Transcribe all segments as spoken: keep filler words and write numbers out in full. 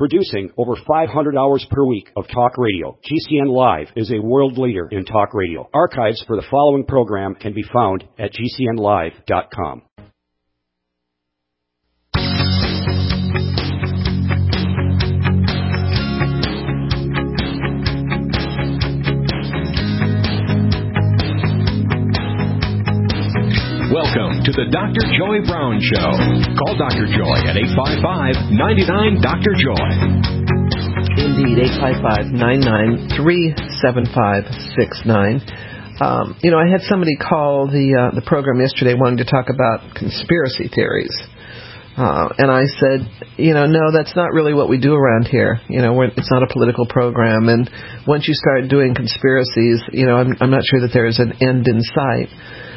Producing over five hundred hours per week of talk radio, G C N Live is a world leader in talk radio. Archives for the following program can be found at G C N live dot com. Welcome to the Doctor Joy Brown Show. Call Doctor Joy at eight five five, nine nine, Doctor Joy. Indeed, eight five five, nine nine, three seven five six nine. Um, you know, I had somebody call the uh, the program yesterday wanting to talk about conspiracy theories. Uh, and I said, you know, no, that's not really what we do around here. You know, we're, it's not a political program. And once you start doing conspiracies, you know, I'm, I'm not sure that there is an end in sight.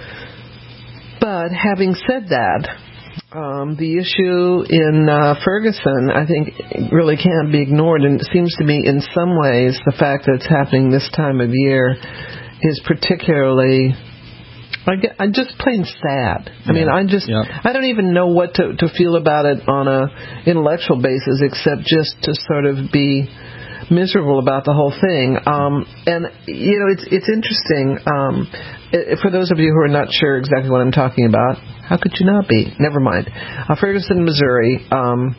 But having said that, um, the issue in uh, Ferguson, I think, really can't be ignored. And it seems to me, in some ways, the fact that it's happening this time of year is particularly, I get, I'm just plain sad. I yeah. mean, I just, yeah. I don't even know what to, to feel about it on a intellectual basis, except just to sort of be miserable about the whole thing. Um, and, you know, it's it's interesting. Um, it, for those of you who are not sure exactly what I'm talking about, how could you not be? Never mind. Uh, Ferguson, Missouri, um,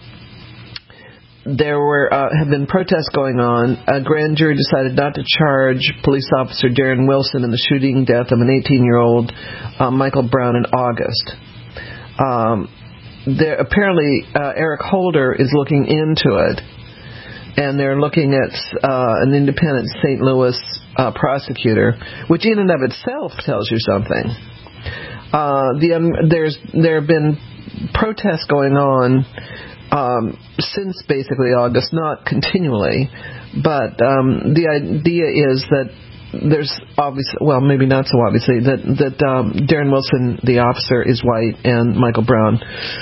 there were uh, have been protests going on. A grand jury decided not to charge police officer Darren Wilson in the shooting death of an eighteen-year-old uh, Michael Brown in August. Um, there, apparently, uh, Eric Holder is looking into it. And they're looking at uh, an independent Saint Louis uh, prosecutor, which in and of itself tells you something. Uh, the um, there's there have been protests going on um, since basically August, not continually, but um, the idea is that there's obviously, well, maybe not so obviously, that that um, Darren Wilson, the officer, is white, and Michael Brown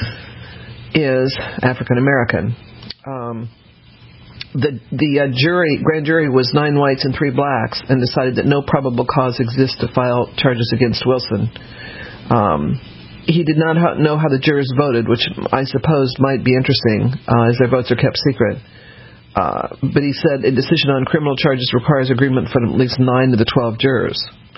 is African American. Um, The the uh, jury, grand jury was nine whites and three blacks, and decided that no probable cause exists to file charges against Wilson. Um, he did not ha- know how the jurors voted, which I suppose might be interesting, uh, as their votes are kept secret. Uh, but he said a decision on criminal charges requires agreement from at least nine of the twelve jurors.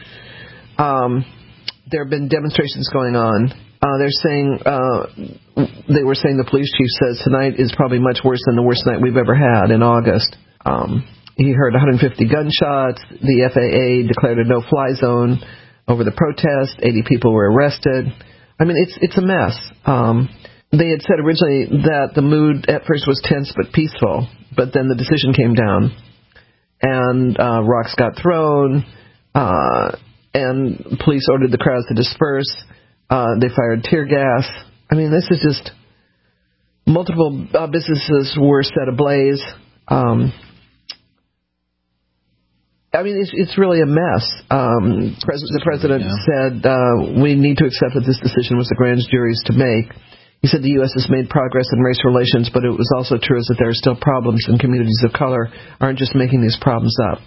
Um, there have been demonstrations going on. Uh, they're saying, uh, they were saying the police chief says tonight is probably much worse than the worst night we've ever had in August. Um, he heard one hundred fifty gunshots. The F A A declared a no-fly zone over the protest. eighty people were arrested. I mean, it's it's a mess. Um, they had said originally that the mood at first was tense but peaceful, but then the decision came down, and uh, rocks got thrown, uh, and police ordered the crowds to disperse. Uh, they fired tear gas. I mean, this is just multiple uh, businesses were set ablaze. Um, I mean, it's, it's really a mess. Um, pres- the president yeah. said uh, we need to accept that this decision was the grand jury's to make. He said the U S has made progress in race relations, but it was also true that there are still problems, and communities of color aren't just making these problems up.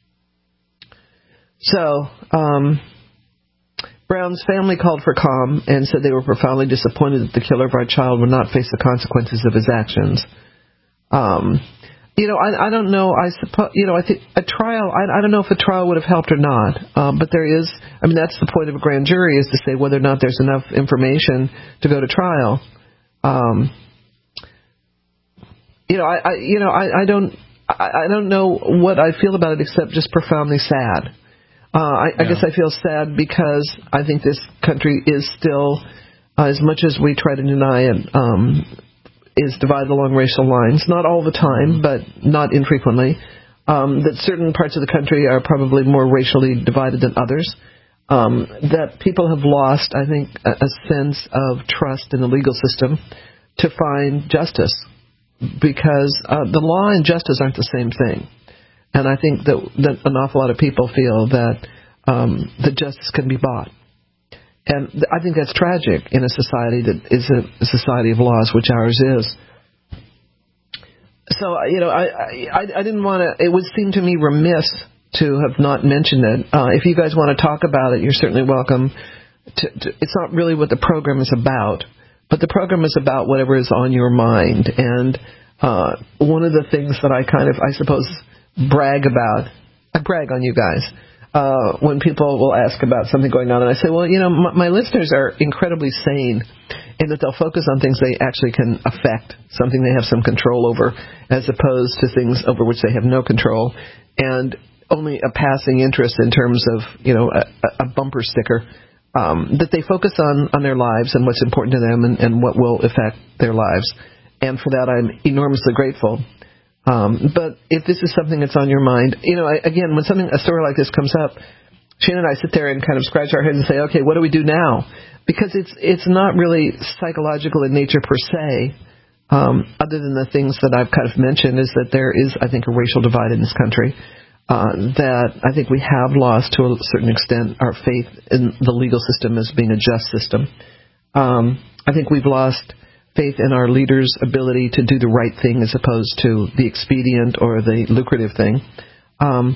So, um... Brown's family called for calm and said they were profoundly disappointed that the killer of our child would not face the consequences of his actions. Um, you know, I, I don't know. I suppose, you know, I think a trial. I, I don't know if a trial would have helped or not. Um, but there is. I mean, that's the point of a grand jury, is to say whether or not there's enough information to go to trial. Um, you know, I, I you know, I, I don't. I, I don't know what I feel about it except just profoundly sad. Uh, I, yeah. I guess I feel sad because I think this country is still, uh, as much as we try to deny it, um, is divided along racial lines. Not all the time, but not infrequently. Um, that certain parts of the country are probably more racially divided than others. Um, that people have lost, I think, a, a sense of trust in the legal system to find justice, because uh, the law and justice aren't the same thing. And I think that, that an awful lot of people feel that um, that justice can be bought. And th- I think that's tragic in a society that is a, a society of laws, which ours is. So, you know, I I, I didn't want to, it would seem to me remiss to have not mentioned it. Uh, if you guys want to talk about it, you're certainly welcome. To, to, it's not really what the program is about, but the program is about whatever is on your mind. And uh, one of the things that I kind of, I suppose, brag about, I brag on you guys, uh, when people will ask about something going on, and I say, well, you know, my, my listeners are incredibly sane in that they'll focus on things they actually can affect, something they have some control over, as opposed to things over which they have no control, and only a passing interest in terms of, you know, a, a bumper sticker, um, that they focus on, on their lives and what's important to them and, and what will affect their lives. And for that, I'm enormously grateful. Um, but if this is something that's on your mind, you know, I, again, when something, a story like this comes up, Shannon and I sit there and kind of scratch our heads and say, okay, what do we do now? Because it's it's not really psychological in nature per se, um, other than the things that I've kind of mentioned, is that there is, I think, a racial divide in this country, uh, that I think we have lost to a certain extent our faith in the legal system as being a just system. Um, I think we've lost faith in our leaders' ability to do the right thing as opposed to the expedient or the lucrative thing. Um,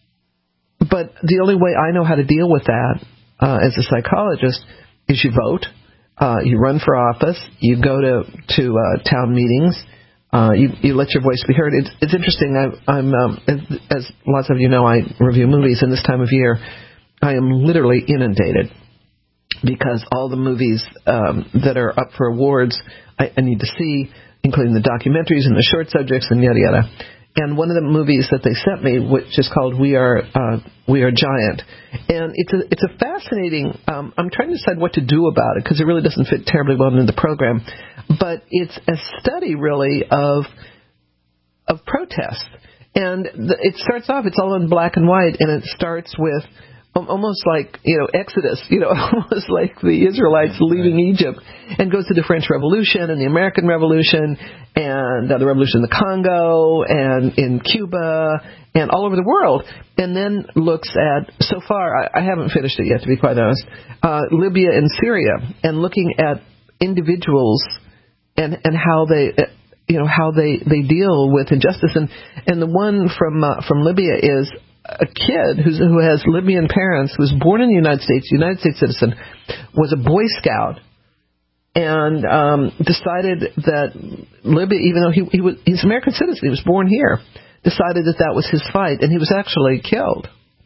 but the only way I know how to deal with that uh, as a psychologist is you vote, uh, you run for office, you go to to uh, town meetings, uh, you you let your voice be heard. It's it's interesting. I, I'm um, as, as lots of you know, I review movies, and this time of year, I am literally inundated because all the movies um, that are up for awards I, I need to see, including the documentaries and the short subjects and yada yada. And one of the movies that they sent me, which is called We Are uh, We Are Giant, and it's a it's a fascinating. Um, I'm trying to decide what to do about it because it really doesn't fit terribly well into the program, but it's a study really of of protest, and the, it starts off. It's all in black and white, and it starts with almost like, you know, Exodus, you know, almost like the Israelites leaving Egypt, and goes to the French Revolution and the American Revolution and uh, the Revolution in the Congo and in Cuba and all over the world, and then looks at, so far, I, I haven't finished it yet, to be quite honest, uh, Libya and Syria, and looking at individuals and, and how they... Uh, you know, how they, they deal with injustice. And, and the one from uh, from Libya is a kid who's, who has Libyan parents, who was born in the United States, United States citizen, was a Boy Scout, and um, decided that Libya, even though he, he was he's an American citizen, he was born here, decided that that was his fight, and he was actually killed.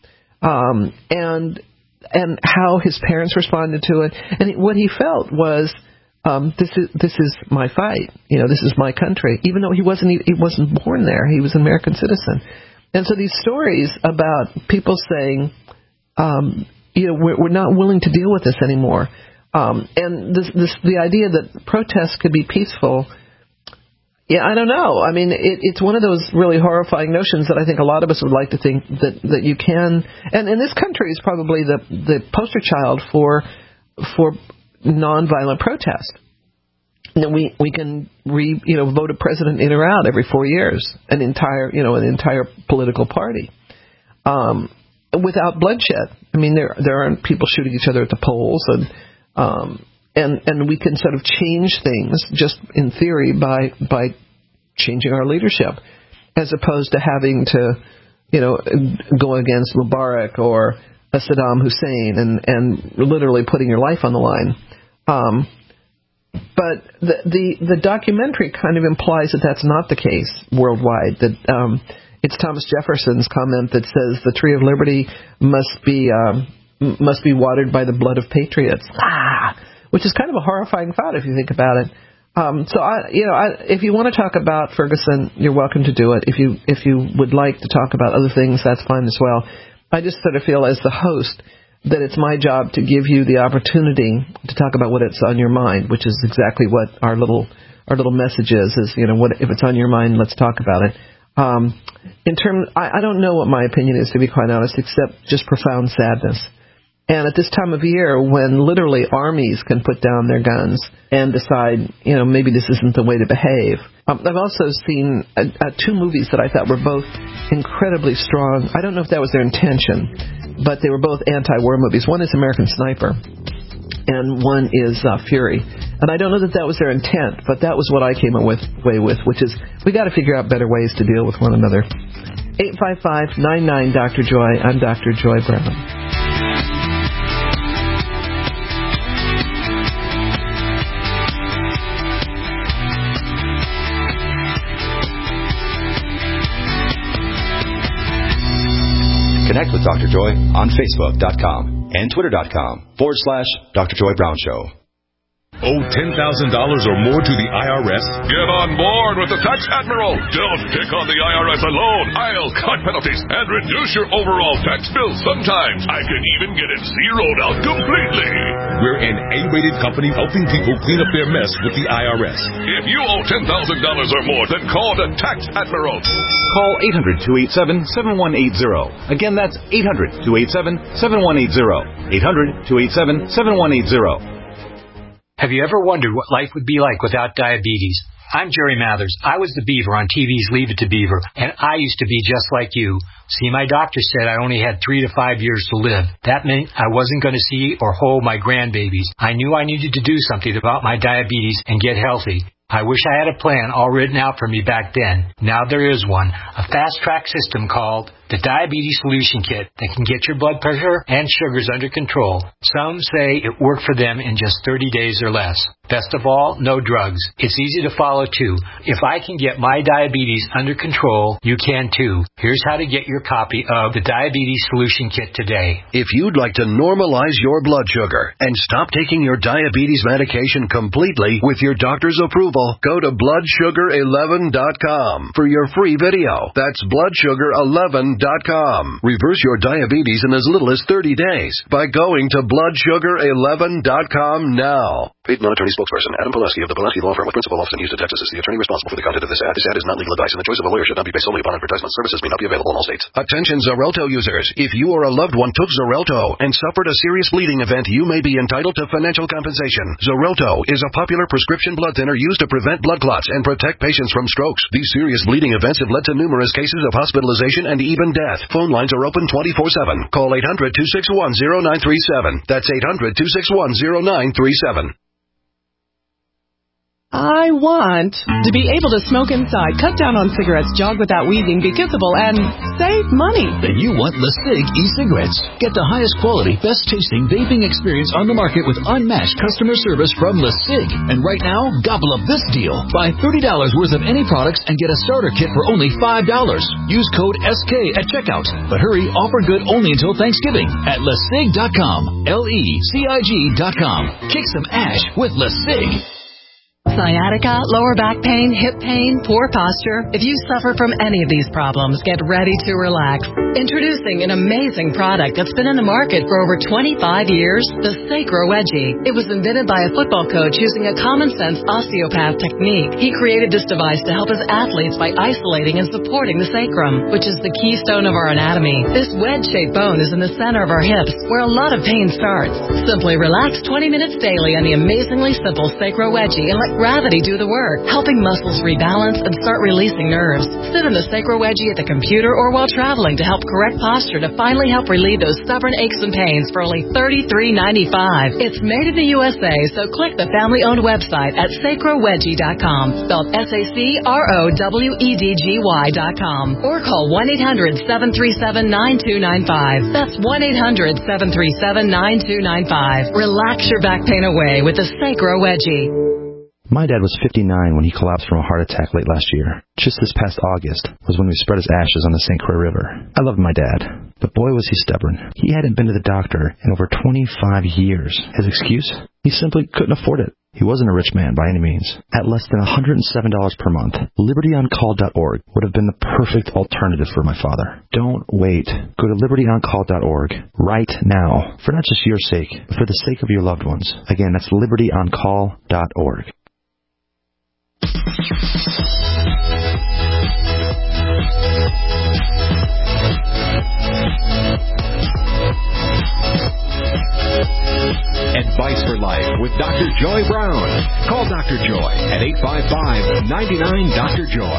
Um, and and how his parents responded to it, and what he felt was, Um, this is this is my fight. You know, this is my country. Even though he wasn't he wasn't born there, he was an American citizen. And so these stories about people saying, um, you know, we're, we're not willing to deal with this anymore, um, and this, this the idea that protests could be peaceful. Yeah, I don't know. I mean, it, it's one of those really horrifying notions that I think a lot of us would like to think that that you can. And, and this country is probably the the poster child for for. nonviolent protest. And we we can re you know vote a president in or out every four years, an entire you know an entire political party, um, without bloodshed. I mean, there there aren't people shooting each other at the polls, and um, and and we can sort of change things just in theory by by changing our leadership, as opposed to having to you know go against Mubarak or a Saddam Hussein and and literally putting your life on the line. Um, but the, the the documentary kind of implies that that's not the case worldwide. That um, it's Thomas Jefferson's comment that says the tree of liberty must be um, must be watered by the blood of patriots. Ah, which is kind of a horrifying thought if you think about it. Um, so I, you know, I, if you want to talk about Ferguson, you're welcome to do it. If you if you would like to talk about other things, that's fine as well. I just sort of feel as the host that it's my job to give you the opportunity to talk about what it's on your mind, which is exactly what our little our little message is, is, you know, what if it's on your mind, let's talk about it. Um, in terms, I, I don't know what my opinion is, to be quite honest, except just profound sadness. And at this time of year, when literally armies can put down their guns and decide, you know, maybe this isn't the way to behave. Um, I've also seen uh, uh, two movies that I thought were both incredibly strong. I don't know if that was their intention, but they were both anti-war movies. One is American Sniper, and one is uh, Fury. And I don't know that that was their intent, but that was what I came away with, which is we got to figure out better ways to deal with one another. eight five five, nine nine, Doctor Joy. I'm Doctor Joy Brown. Connect with Doctor Joy on Facebook dot com and Twitter dot com forward slash Doctor Joy Brown Show. Owe ten thousand dollars or more to the I R S? Get on board with the Tax Admiral. Don't pick on the I R S alone. I'll cut penalties and reduce your overall tax bill. Sometimes I can even get it zeroed out completely. We're an A-rated company helping people clean up their mess with the I R S. If you owe ten thousand dollars or more, then call the Tax Admiral. Call eight hundred, two eight seven, seven one eight zero. Again, that's eight hundred, two eight seven, seven one eight zero. eight hundred, two eight seven, seven one eight zero. Have you ever wondered what life would be like without diabetes? I'm Jerry Mathers. I was the Beaver on T V's Leave It to Beaver, and I used to be just like you. See, my doctor said I only had three to five years to live. That meant I wasn't going to see or hold my grandbabies. I knew I needed to do something about my diabetes and get healthy. I wish I had a plan all written out for me back then. Now there is one, a fast-track system called the Diabetes Solution Kit that can get your blood pressure and sugars under control. Some say it worked for them in just thirty days or less. Best of all, no drugs. It's easy to follow, too. If I can get my diabetes under control, you can, too. Here's how to get your copy of the Diabetes Solution Kit today. If you'd like to normalize your blood sugar and stop taking your diabetes medication completely with your doctor's approval, go to blood sugar eleven dot com for your free video. That's blood sugar eleven dot com. Reverse your diabetes in as little as thirty days by going to blood sugar eleven dot com now. Paid non-attorney spokesperson Adam Pulaski of the Pulaski Law Firm with principal office in Houston, Texas is the attorney responsible for the content of this ad. This ad is not legal advice, and the choice of a lawyer should not be based solely upon advertisement. Services may not be available in all states. Attention Xarelto users. If you or a loved one took Xarelto and suffered a serious bleeding event, you may be entitled to financial compensation. Xarelto is a popular prescription blood thinner used to prevent blood clots and protect patients from strokes. These serious bleeding events have led to numerous cases of hospitalization and even death. Phone lines are open twenty-four seven. Call eight hundred, two six one, zero nine three seven. That's eight hundred, two six one, zero nine three seven. I want to be able to smoke inside, cut down on cigarettes, jog without wheezing, be kissable, and save money. Then you want LeSig e-cigarettes. Get the highest quality, best tasting vaping experience on the market with unmatched customer service from LeSig. And right now, gobble up this deal. Buy thirty dollars worth of any products and get a starter kit for only five dollars. Use code S K at checkout. But hurry, offer good only until Thanksgiving at LeSig dot com. L E C I G dot com. Kick some ash with LeSig. Sciatica, lower back pain, hip pain, poor posture. If you suffer from any of these problems, get ready to relax. Introducing an amazing product that's been in the market for over twenty-five years, the Sacro Wedgie. It was invented by a football coach using a common-sense osteopath technique. He created this device to help his athletes by isolating and supporting the sacrum, which is the keystone of our anatomy. This wedge-shaped bone is in the center of our hips, where a lot of pain starts. Simply relax twenty minutes daily on the amazingly simple Sacro Wedgie and let gravity do the work, helping muscles rebalance and start releasing nerves. Sit in the Sacro Wedgie at the computer or while traveling to help correct posture to finally help relieve those stubborn aches and pains for only thirty-three ninety-five. It's made in the U S A, so click the family-owned website at sacro wedgie dot com, spelled S A C R O W E D G Y dot com, or call one eight hundred, seven three seven, nine two nine five. That's one eight hundred, seven three seven, nine two nine five. Relax your back pain away with the Sacro Wedgie. My dad was fifty-nine when he collapsed from a heart attack late last year. Just this past August was when we spread his ashes on the Saint Croix River. I loved my dad, but boy was he stubborn. He hadn't been to the doctor in over twenty-five years. His excuse? He simply couldn't afford it. He wasn't a rich man by any means. At less than one hundred seven dollars per month, liberty on call dot org would have been the perfect alternative for my father. Don't wait. Go to liberty on call dot org right now, for not just your sake, but for the sake of your loved ones. Again, that's liberty on call dot org. Advice for Life with Doctor Joy Brown. Call Doctor Joy at eight five five, nine nine, Doctor Joy.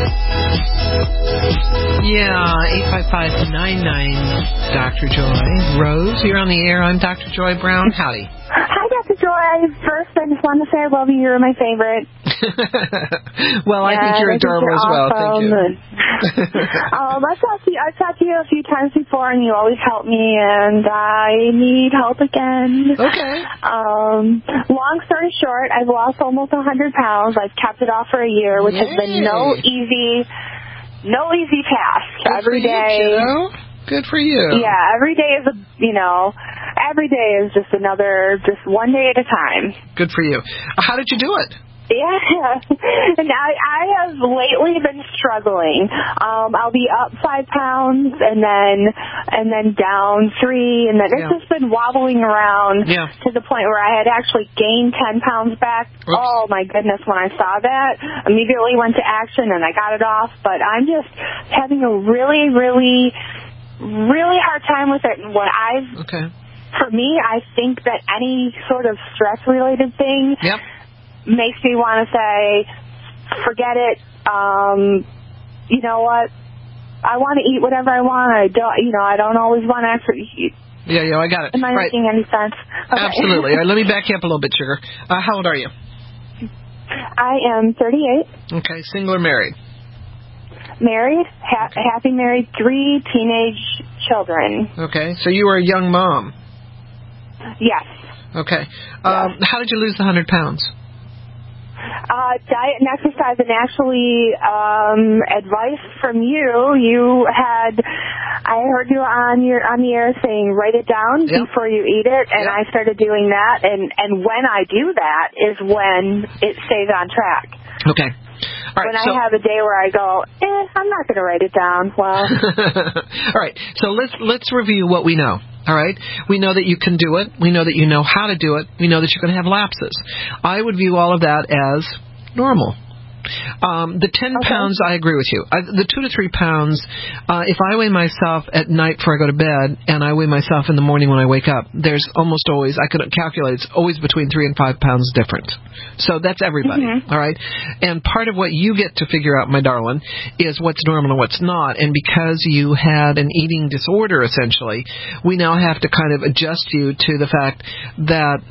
Yeah, eight five five, nine nine, Doctor Joy. Rose, you're on the air. I'm Doctor Joy Brown. Howdy. Hi, Doctor Joy. First, I just want to say I love you. You're my favorite. Well, I yeah, think you're adorable you're as well. awesome. Thank you. um, I've talked to you. I've talked to you a few times before, and you always help me, and I need help again. Okay. Um, long story short, I've lost almost one hundred pounds. I've kept it off for a year, which Yay. has been no easy, no easy task. Good Every for you, day. kiddo. Good for you. Yeah, every day is a, you know, every day is just another, just one day at a time. Good for you. How did you do it? Yeah, and I, I have lately been struggling. Um, I'll be up five pounds and then and then down three, and then it's Yeah. just been wobbling around Yeah. to the point where I had actually gained ten pounds back. Oops. Oh my goodness! When I saw that, immediately went to action and I got it off. But I'm just having a really, really, really hard time with it. And what I've, okay. for me, I think that any sort of stress-related thing. Yep. Makes me want to say, forget it. Um, you know what? I want to eat whatever I want. I don't, you know, I don't always want to actually eat. Yeah, yeah, I got it. Am I right. making any sense? Okay. Absolutely. All right, let me back you up a little bit, Sugar. Uh, how old are you? I am thirty-eight. Okay, single or married? Married, ha- happy married, three teenage children. Okay, so you were a young mom. Yes. Okay. Um, how did you lose the one hundred pounds? Uh, diet and exercise, and actually um, advice from you. You had, I heard you on your on the air saying write it down yep. before you eat it, and yep. I started doing that. And and when I do that is when it stays on track. Okay. All right, when so, I have a day where I go, eh, I'm not going to write it down. Well, all right. So let's let's review what we know. All right? We know that you can do it. We know that you know how to do it. We know that you're going to have lapses. I would view all of that as normal. Um, the ten okay. pounds, I agree with you. I, the two to three pounds, uh, if I weigh myself at night before I go to bed and I weigh myself in the morning when I wake up, there's almost always, I could calculate, it's always between three and five pounds different. So that's everybody, mm-hmm. all right? And part of what you get to figure out, my darling, is what's normal and what's not. And because you had an eating disorder, essentially, we now have to kind of adjust you to the fact that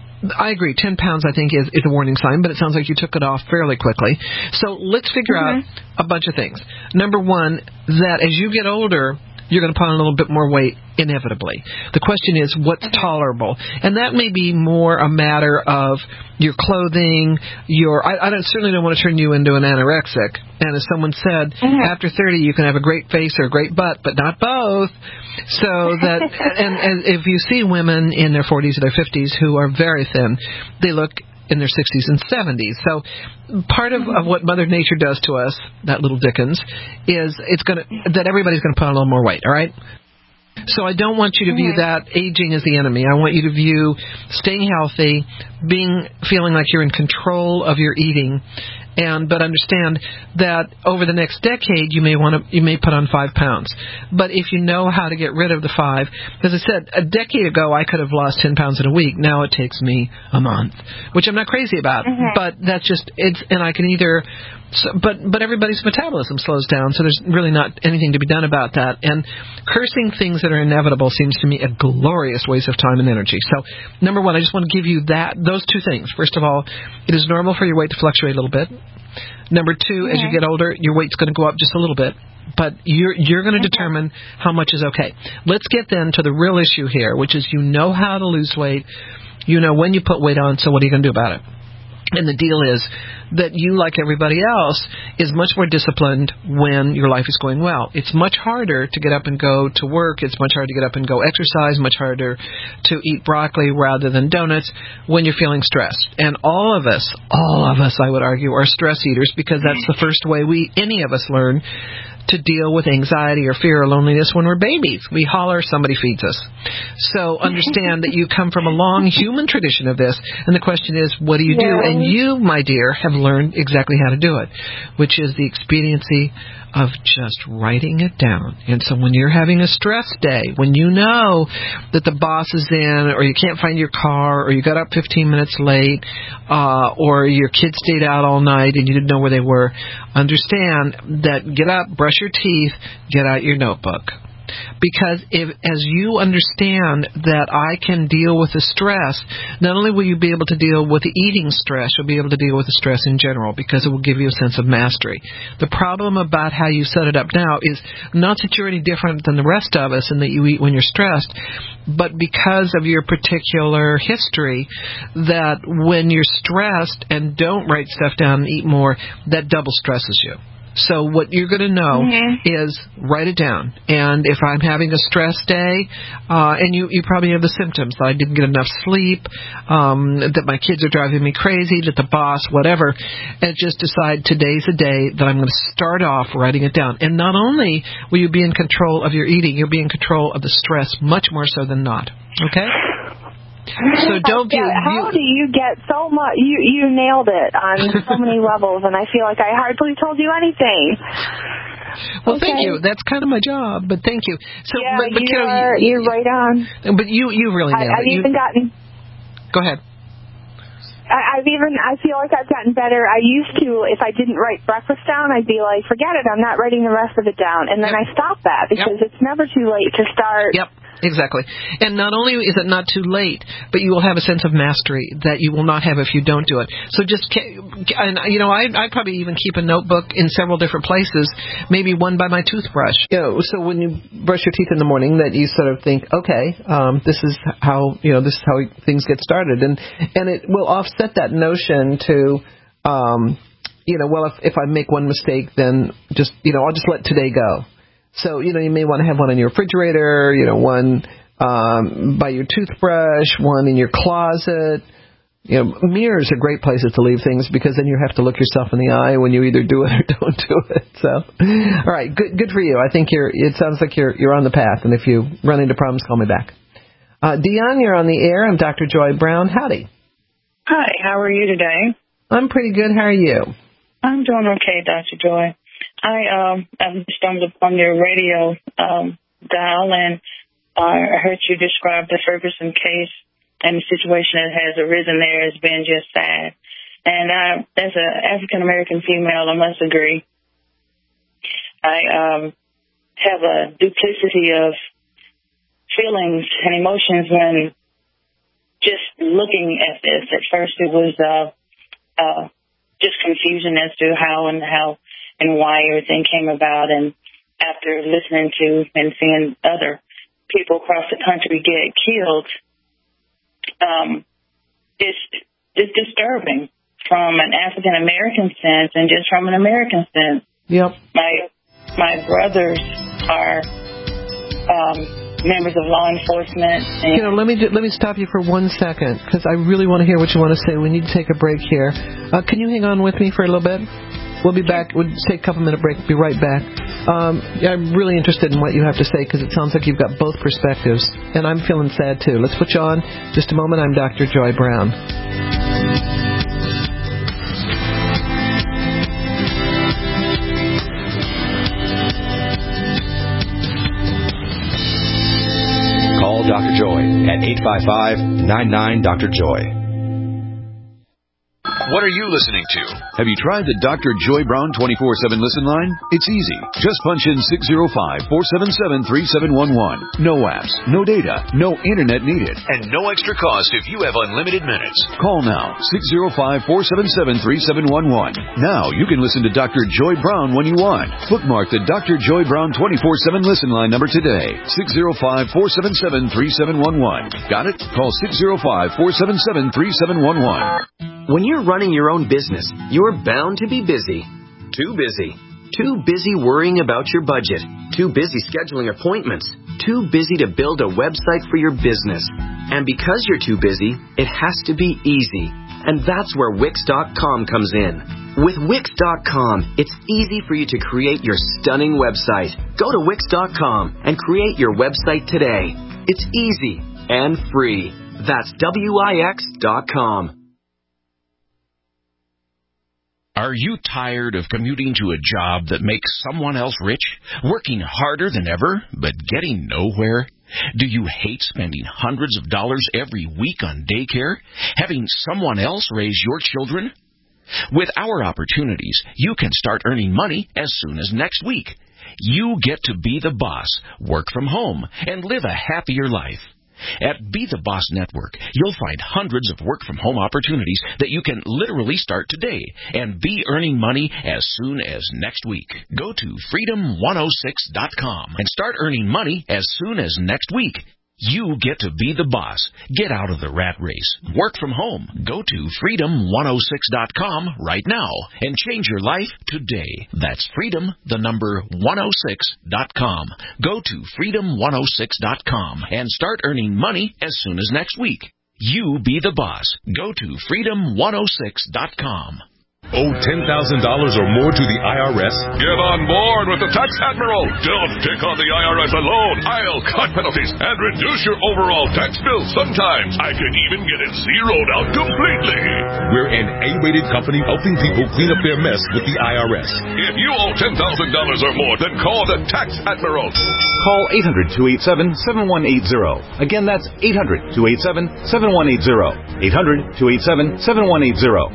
I agree. Ten pounds, I think, is, is a warning sign, but it sounds like you took it off fairly quickly. So let's figure mm-hmm. out a bunch of things. Number one, that as you get older, you're going to put on a little bit more weight, inevitably. The question is, what's okay. tolerable? And that may be more a matter of your clothing, your... I, I don't, certainly don't want to turn you into an anorexic. And as someone said, mm-hmm. after thirty, you can have a great face or a great butt, but not both. So that... and, and if you see women in their forties or their fifties who are very thin, they look in their sixties and seventies. So part of, of what Mother Nature does to us, that little Dickens, is it's going to that everybody's going to put on a little more weight, all right? So I don't want you to view that aging as the enemy. I want you to view staying healthy, being feeling like you're in control of your eating, and but understand that over the next decade you may want to you may put on five pounds. But if you know how to get rid of the five, as I said, a decade ago I could have lost ten pounds in a week. Now it takes me a month, which I'm not crazy about. Mm-hmm. But that's just it's, and I can either. So, but but everybody's metabolism slows down, so there's really not anything to be done about that. And cursing things that are inevitable seems to me a glorious waste of time and energy. So, number one, I just want to give you that those two things. First of all, it is normal for your weight to fluctuate a little bit. Number two, okay. as you get older, your weight's going to go up just a little bit. But you're you're going to okay. determine how much is okay. Let's get then to the real issue here, which is you know how to lose weight. You know when you put weight on, so what are you going to do about it? And the deal is that you, like everybody else, is much more disciplined when your life is going well. It's much harder to get up and go to work. It's much harder to get up and go exercise, much harder to eat broccoli rather than donuts when you're feeling stressed. And all of us, all of us, I would argue, are stress eaters because that's the first way we, any of us, learn to deal with anxiety or fear or loneliness when we're babies. We holler, somebody feeds us. So understand that you come from a long human tradition of this, and the question is, what do you do? And you, my dear, have learned exactly how to do it, which is the expediency of just writing it down. And so when you're having a stress day, when you know that the boss is in, or you can't find your car, or you got up fifteen minutes late, uh, or your kids stayed out all night and you didn't know where they were, understand that get up, brush your teeth, get out your notebook. Because if, as you understand that I can deal with the stress, not only will you be able to deal with the eating stress, you'll be able to deal with the stress in general because it will give you a sense of mastery. The problem about how you set it up now is not that you're any different than the rest of us and that you eat when you're stressed, but because of your particular history that when you're stressed and don't write stuff down and eat more, that double stresses you. So what you're going to know mm-hmm. is write it down. And if I'm having a stress day, uh, and you, you probably have the symptoms, that I didn't get enough sleep, um, that my kids are driving me crazy, that the boss, whatever, and just decide today's a day that I'm going to start off writing it down. And not only will you be in control of your eating, you'll be in control of the stress much more so than not. Okay? So don't view, yeah, how do you get so much? You you nailed it on so many levels, and I feel like I hardly told you anything. Well, okay. thank you. That's kind of my job, but thank you. So, yeah, but, but you Carol, are, you, you're right on. But you you really nailed I, I've it. I've even you, gotten. Go ahead. I, I've even, I feel like I've gotten better. I used to, if I didn't write breakfast down, I'd be like, forget it, I'm not writing the rest of it down. And then yep. I stopped that because yep. it's never too late to start. Yep. Exactly. And not only is it not too late, but you will have a sense of mastery that you will not have if you don't do it. So just, and you know, I I probably even keep a notebook in several different places, maybe one by my toothbrush. You know, so when you brush your teeth in the morning, that you sort of think, okay, um, this is how, you know, this is how things get started. And, and it will offset that notion to, um, you know, well, if, if I make one mistake, then just, you know, I'll just let today go. So, you know, you may want to have one in your refrigerator, you know, one um, by your toothbrush, one in your closet. You know, mirrors are great places to leave things because then you have to look yourself in the eye when you either do it or don't do it. So, all right, good good for you. I think you're. It sounds like you're you're on the path, and if you run into problems, call me back. Uh, Dion, you're on the air. I'm Doctor Joy Brown. Howdy. Hi, how are you today? I'm pretty good. How are you? I'm doing okay, Doctor Joy. I um I stumbled upon your radio um, dial, and uh, I heard you describe the Ferguson case and the situation that has arisen there has been just sad. And I, as an African American female, I must agree. I um, have a duplicity of feelings and emotions when just looking at this. At first, it was uh, uh, just confusion as to how and how. and why everything came about. And after listening to and seeing other people across the country get killed, um, it's, it's disturbing from an African-American sense and just from an American sense. Yep. My, my brothers are um, members of law enforcement. And you know, let me let me stop you for one second because I really want to hear what you want to say. We need to take a break here. Uh, can you hang on with me for a little bit? We'll be back. We'll take a couple minute break. Be right back. Um, I'm really interested in what you have to say because it sounds like you've got both perspectives, and I'm feeling sad too. Let's put you on just a moment. I'm Doctor Joy Brown. Call Doctor Joy at eight five five, nine nine, Doctor Joy. What are you listening to? Have you tried the Doctor Joy Brown twenty-four seven listen line? It's easy. Just punch in six zero five, four seven seven, three seven one one. No apps, no data, no internet needed. And no extra cost if you have unlimited minutes. Call now, six zero five, four seven seven, three seven one one. Now you can listen to Doctor Joy Brown when you want. Bookmark the Doctor Joy Brown twenty-four seven listen line number today. six zero five, four seven seven, three seven one one. Got it? Call six zero five, four seven seven, three seven one one. When you're running your own business, you're bound to be busy. Too busy. Too busy worrying about your budget. Too busy scheduling appointments. Too busy to build a website for your business. And because you're too busy, it has to be easy. And that's where Wix dot com comes in. With Wix dot com, it's easy for you to create your stunning website. Go to Wix dot com and create your website today. It's easy and free. That's W I X dot com. Are you tired of commuting to a job that makes someone else rich, working harder than ever, but getting nowhere? Do you hate spending hundreds of dollars every week on daycare, having someone else raise your children? With our opportunities, you can start earning money as soon as next week. You get to be the boss, work from home, and live a happier life. At Be the Boss Network, you'll find hundreds of work-from-home opportunities that you can literally start today and be earning money as soon as next week. Go to freedom one oh six dot com and start earning money as soon as next week. You get to be the boss. Get out of the rat race. Work from home. Go to freedom one oh six dot com right now and change your life today. That's freedom, the number one oh six dot com. Go to freedom one oh six dot com and start earning money as soon as next week. You be the boss. Go to freedom one oh six dot com. Owe ten thousand dollars or more to the I R S? Get on board with the Tax Admiral. Don't take on the I R S alone. I'll cut penalties and reduce your overall tax bill. Sometimes I can even get it zeroed out completely. We're an A-rated company helping people clean up their mess with the I R S. If you owe ten thousand dollars or more, then call the Tax Admiral. Call eight hundred, two eight seven, seven one eight zero. Again, that's eight hundred, two eight seven, seven one eight zero. eight hundred, two eight seven, seven one eight zero.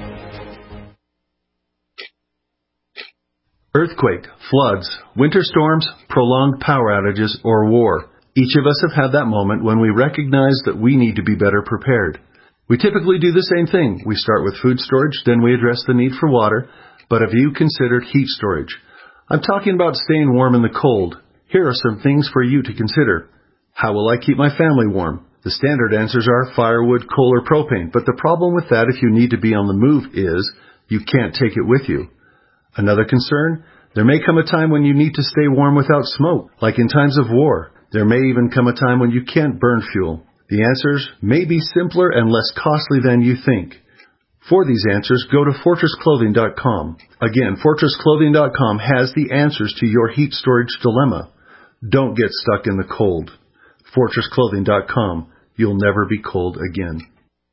Earthquake, floods, winter storms, prolonged power outages, or war. Each of us have had that moment when we recognize that we need to be better prepared. We typically do the same thing. We start with food storage, then we address the need for water. But have you considered heat storage? I'm talking about staying warm in the cold. Here are some things for you to consider. How will I keep my family warm? The standard answers are firewood, coal, or propane. But the problem with that if you need to be on the move is you can't take it with you. Another concern, there may come a time when you need to stay warm without smoke, like in times of war. There may even come a time when you can't burn fuel. The answers may be simpler and less costly than you think. For these answers, go to fortress clothing dot com. Again, fortress clothing dot com has the answers to your heat storage dilemma. Don't get stuck in the cold. fortress clothing dot com. You'll never be cold again.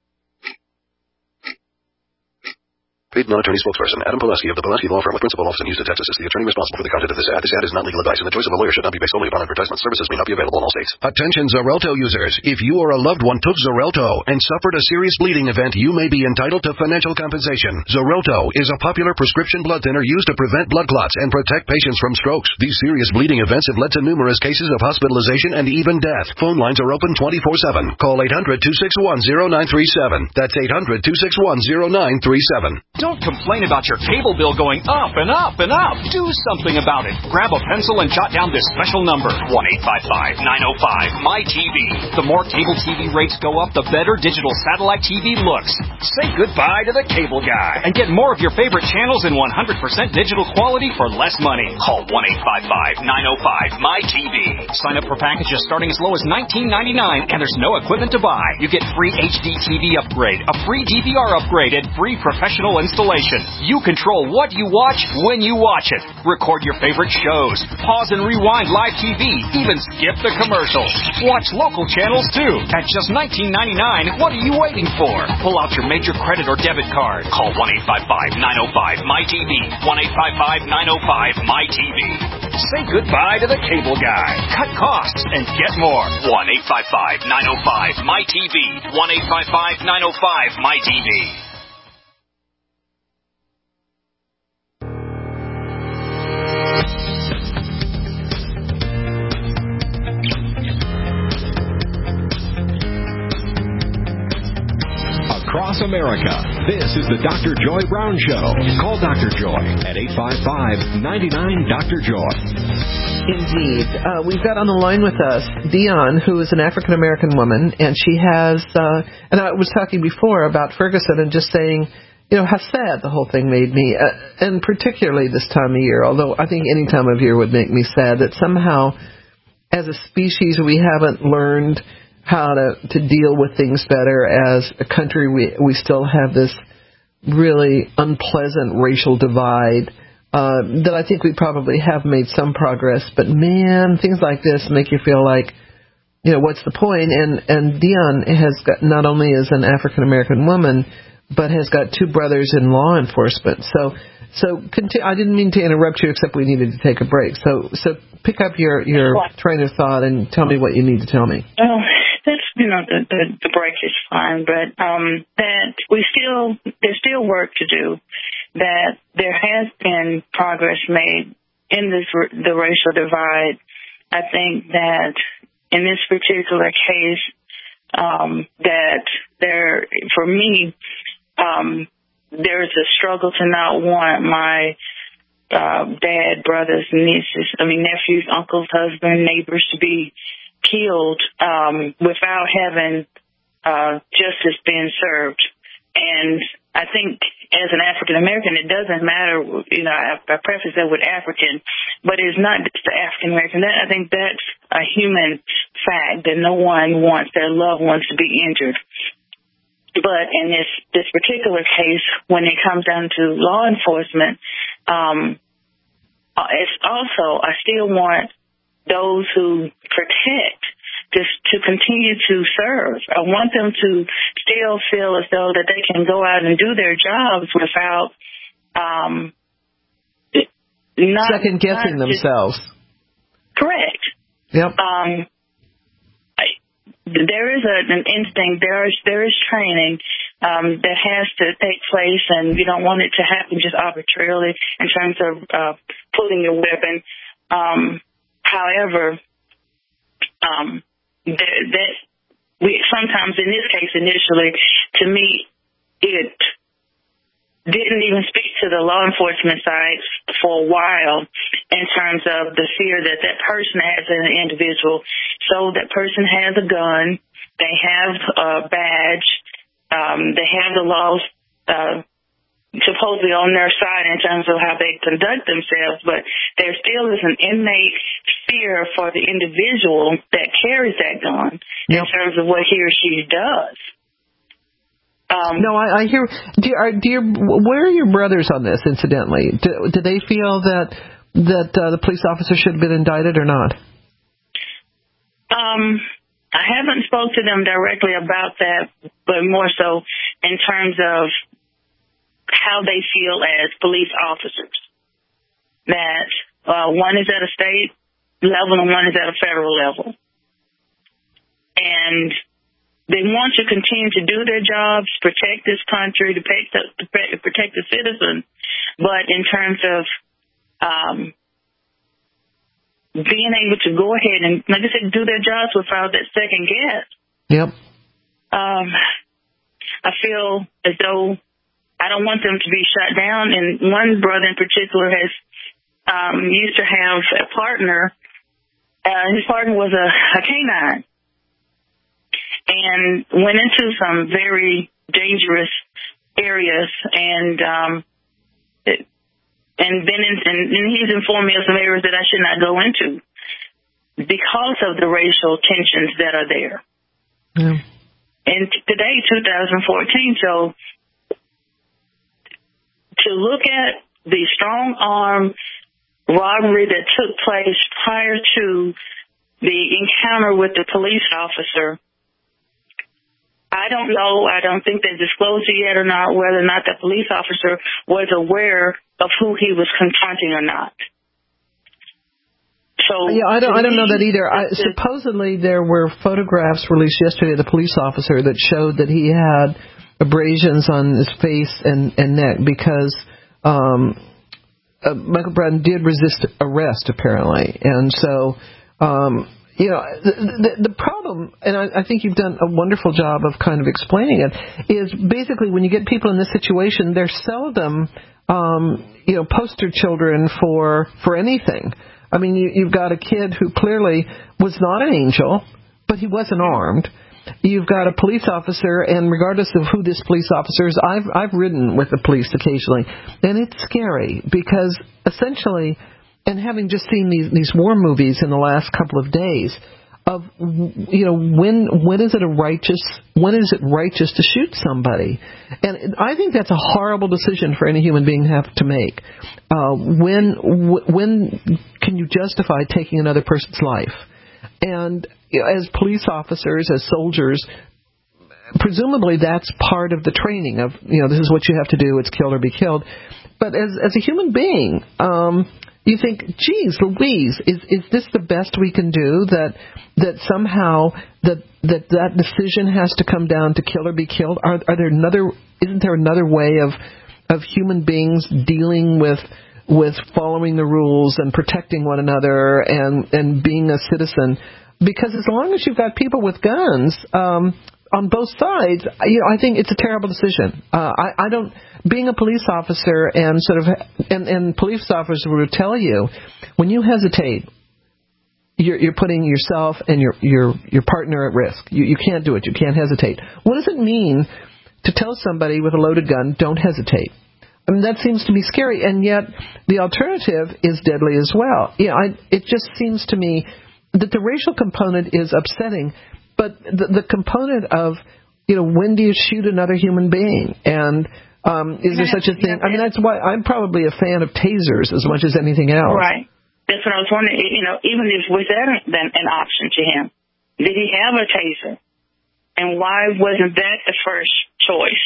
Paid non-attorney spokesperson Adam Pulaski of the Pulaski Law Firm with principal office in Houston, Texas, is the attorney responsible for the content of this ad. This ad is not legal advice, and the choice of a lawyer should not be based solely upon advertisement. Services may not be available in all states. Attention Xarelto users. If you or a loved one took Xarelto and suffered a serious bleeding event, you may be entitled to financial compensation. Xarelto is a popular prescription blood thinner used to prevent blood clots and protect patients from strokes. These serious bleeding events have led to numerous cases of hospitalization and even death. Phone lines are open twenty-four seven. Call eight hundred, two six one, zero nine three seven. That's eight hundred, two six one, zero nine three seven. Don't complain about your cable bill going up and up and up. Do something about it. Grab a pencil and jot down this special number, one eight five five, nine oh five, M Y T V. The more cable T V rates go up, the better digital satellite T V looks. Say goodbye to the cable guy and get more of your favorite channels in one hundred percent digital quality for less money. Call one eight five five, nine oh five, M Y T V. Sign up for packages starting as low as nineteen ninety-nine, and there's no equipment to buy. You get free H D T V upgrade, a free D V R upgrade, and free professional installation. You control what you watch when you watch it. Record your favorite shows. Pause and rewind live T V. Even skip the commercials. Watch local channels too. At just nineteen ninety-nine, what are you waiting for? Pull out your major credit or debit card. Call one eight five five, nine oh five, M Y T V. one eight five five, nine oh five, M Y T V. Say goodbye to the cable guy. Cut costs and get more. one eight five five, nine oh five, M Y T V. one eight five five, nine oh five, M Y T V. Across America, this is the Doctor Joy Brown Show. Call Doctor Joy at eight five five, nine nine, Doctor Joy. Indeed. Uh, we've got on the line with us Dion, who is an African-American woman, and she has, uh, and I was talking before about Ferguson and just saying, you know, how sad the whole thing made me, uh, and particularly this time of year, although I think any time of year would make me sad, that somehow, as a species, we haven't learned how to, to deal with things better. As a country, we we still have this really unpleasant racial divide uh, that I think we probably have made some progress. But, man, things like this make you feel like, you know, what's the point? And, and Dion has got, not only is an African-American woman, but has got two brothers in law enforcement. So so continue, I didn't mean to interrupt you, except we needed to take a break. So so pick up your, your train of thought and tell me what you need to tell me. Oh. That's, you know, the, the, the break is fine, but um, that we still, there's still work to do, that there has been progress made in this, the racial divide. I think that in this particular case, um, that there, for me, um, there's a struggle to not want my uh, dad, brothers, nieces, I mean, nephews, uncles, husband, neighbors to be killed um, without having uh, justice being served. And I think as an African American, it doesn't matter, you know, I, I preface that with African, but it's not just the African American. That, I think that's a human fact that no one wants their loved ones to be injured. But in this, this particular case, when it comes down to law enforcement, um, it's also, I still want those who protect just to continue to serve. I want them to still feel as though that they can go out and do their jobs without um, not second guessing not themselves. Just, correct. Yep. Um, I, there is a, an instinct. There is there is training um, that has to take place, and you don't want it to happen just arbitrarily in terms of uh, pulling your weapon. Um, however. Um, That, that we sometimes in this case initially, to me, it didn't even speak to the law enforcement side for a while in terms of the fear that that person has as an individual. So that person has a gun, they have a badge, um, they have the laws uh, supposedly on their side in terms of how they conduct themselves, but there still is an innate fear for the individual that carries that gun yep. in terms of what he or she does. Um, no, I, I hear. Do, are, do your, where are your brothers on this? Incidentally, do, do they feel that that uh, the police officer should have been indicted or not? Um, I haven't spoke to them directly about that, but more so in terms of how they feel as police officers. That uh, one is at a state level and one is at a federal level. And they want to continue to do their jobs, protect this country, to protect the, to protect the citizens. But in terms of um, being able to go ahead and, like I said, do their jobs without that second guess. Yep. Um, I feel as though I don't want them to be shut down. And one brother in particular has um, used to have a partner. Uh, his partner was a, a canine and went into some very dangerous areas and um, it, and been in, and, and he's informed me of some areas that I should not go into because of the racial tensions that are there. Yeah. And today, two thousand fourteen, so to look at the strong arm robbery that took place prior to the encounter with the police officer, I don't know, I don't think they disclosed it yet or not, whether or not the police officer was aware of who he was confronting or not. So yeah, I don't, I don't know that either. I, supposedly there were photographs released yesterday of the police officer that showed that he had abrasions on his face and, and neck because um, uh, Michael Brown did resist arrest, apparently. And so, um, you know, the, the, the problem, and I, I think you've done a wonderful job of kind of explaining it, is basically when you get people in this situation, they're seldom, um, you know, poster children for, for anything. I mean, you, you've got a kid who clearly was not an angel, but he wasn't armed. You've got a police officer, and regardless of who this police officer is, I've I've ridden with the police occasionally, and it's scary because essentially, and having just seen these these war movies in the last couple of days, of you know when when is it a righteous when is it righteous to shoot somebody, and I think that's a horrible decision for any human being to have to make. Uh, when when can you justify taking another person's life? And as police officers, as soldiers, presumably that's part of the training of, you know, this is what you have to do, it's kill or be killed. But as as a human being, um, you think, geez, Louise, is is this the best we can do? That that somehow that that that decision has to come down to kill or be killed? Are are there another? Isn't there another way of of human beings dealing with with following the rules and protecting one another and and being a citizen? Because as long as you've got people with guns um, on both sides, you know, I think it's a terrible decision. Uh, I, I don't. Being a police officer and sort of and, and police officers will tell you when you hesitate, you're, you're putting yourself and your, your, your partner at risk. You, you can't do it. You can't hesitate. What does it mean to tell somebody with a loaded gun, don't hesitate? I mean, that seems to be scary, and yet the alternative is deadly as well. You know, I, it just seems to me that the racial component is upsetting, but the, the component of, you know, when do you shoot another human being? And um, is there such a thing? I mean, that's why I'm probably a fan of tasers as much as anything else. Right. That's what I was wondering. You know, even if was that an, an option to him, did he have a taser? And why wasn't that the first choice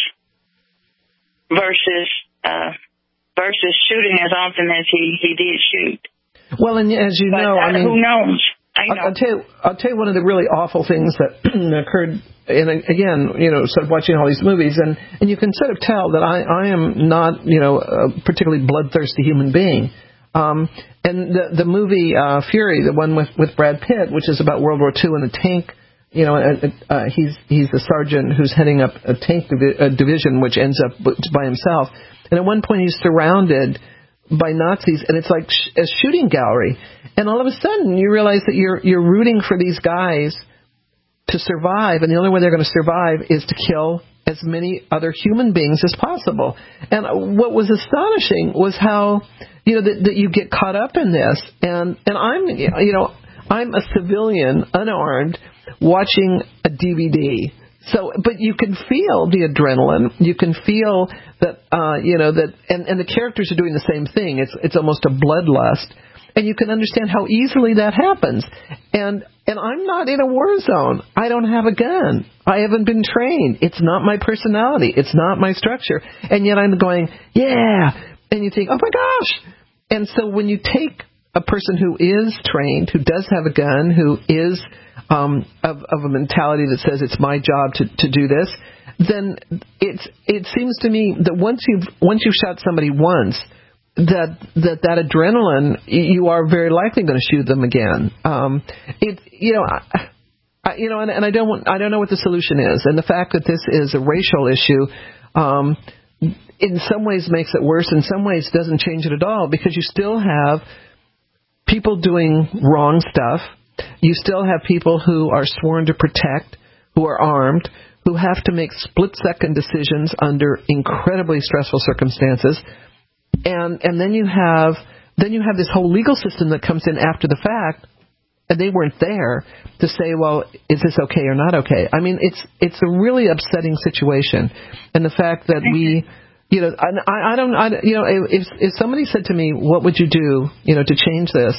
versus uh, versus shooting as often as he, he did shoot? Well, and as you but, know, I mean, who knows? I know. I'll, I'll tell you. I'll tell you one of the really awful things that occurred. And again, you know, sort of watching all these movies, and, and you can sort of tell that I, I am not, you know, a particularly bloodthirsty human being. Um, and the the movie uh, Fury, the one with, with Brad Pitt, which is about World War Two and a tank, you know, uh, uh, he's he's the sergeant who's heading up a tank divi- a division, which ends up by himself. And at one point, he's surrounded by Nazis, and it's like sh- a shooting gallery. And all of a sudden, you realize that you're you're rooting for these guys to survive, and the only way they're going to survive is to kill as many other human beings as possible. And what was astonishing was how, you know, that, that you get caught up in this. And and I'm, you know, I'm a civilian, unarmed, watching a D V D. So, but you can feel the adrenaline. You can feel that, uh, you know, that, and, and the characters are doing the same thing. It's it's almost a bloodlust. And you can understand how easily that happens. And and I'm not in a war zone. I don't have a gun. I haven't been trained. It's not my personality. It's not my structure. And yet I'm going, yeah. And you think, oh, my gosh. And so when you take a person who is trained, who does have a gun, who is um, of, of a mentality that says it's my job to, to do this, then it's it seems to me that once you've, once you've shot somebody once, that that that adrenaline, you are very likely going to shoot them again. Um, it you know, I, I, you know, and, and I don't want, I don't know what the solution is, and the fact that this is a racial issue, um, in some ways makes it worse. In some ways, doesn't change it at all, because you still have people doing wrong stuff. You still have people who are sworn to protect, who are armed, who have to make split-second decisions under incredibly stressful circumstances. And and then you have then you have this whole legal system that comes in after the fact, and they weren't there to say, well, is this okay or not okay? I mean, it's it's a really upsetting situation, and the fact that we, you know, I, I don't, I, you know, if if somebody said to me, what would you do, you know, to change this,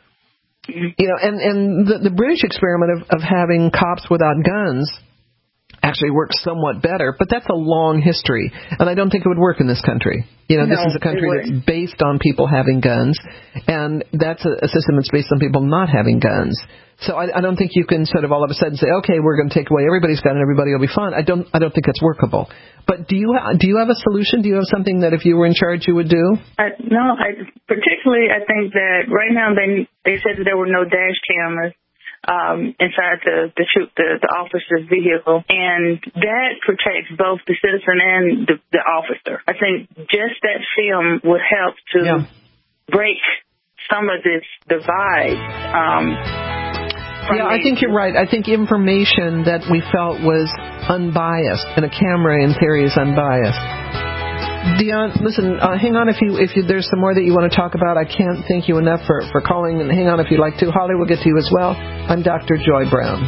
you know, and and the, the British experiment of, of having cops without guns actually works somewhat better, but that's a long history, and I don't think it would work in this country. You know, no, this is a country that's based on people having guns, and that's a, a system that's based on people not having guns. So I, I don't think you can sort of all of a sudden say, okay, we're going to take away everybody's gun and everybody will be fine. I don't, I don't think that's workable. But do you, do you have a solution? Do you have something that if you were in charge you would do? I, no, I, particularly I think that right now they they said that there were no dash cameras Um, inside the the, the the officer's vehicle, and that protects both the citizen and the, the officer. I think just that film would help to yeah. break some of this divide. Um, yeah, I think you're right. I think information that we felt was unbiased, and a camera in theory is unbiased. Dion, listen, uh, hang on if you if you, there's some more that you want to talk about. I can't thank you enough for, for calling, and hang on if you'd like to. Holly, we'll get to you as well. I'm Doctor Joy Brown.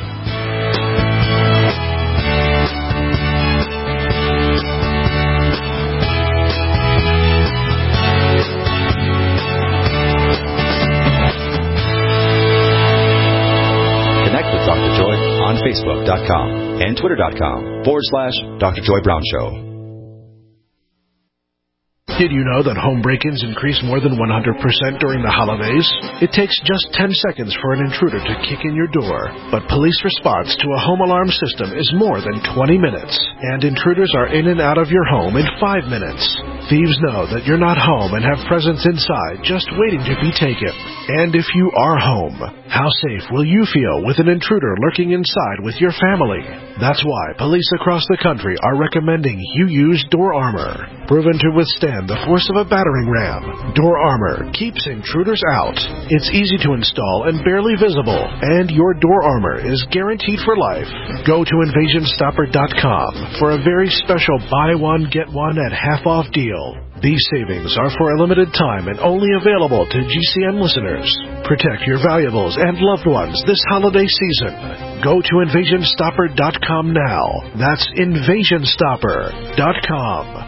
Connect with Doctor Joy on Facebook dot com and Twitter dot com forward slash Doctor Joy Brown Show. Did you know that home break-ins increase more than one hundred percent during the holidays? It takes just ten seconds for an intruder to kick in your door. But police response to a home alarm system is more than twenty minutes. And intruders are in and out of your home in five minutes. Thieves know that you're not home and have presents inside just waiting to be taken. And if you are home, How safe will you feel with an intruder lurking inside with your family? That's why police across the country are recommending you use Door Armor. Proven to withstand the force of a battering ram, Door Armor keeps intruders out. It's easy to install and barely visible, and your Door Armor is guaranteed for life. Go to invasion stopper dot com for a very special buy one, get one at half off deal. These savings are for a limited time and only available to G C N listeners. Protect your valuables and loved ones this holiday season. Go to invasion stopper dot com now. That's invasion stopper dot com.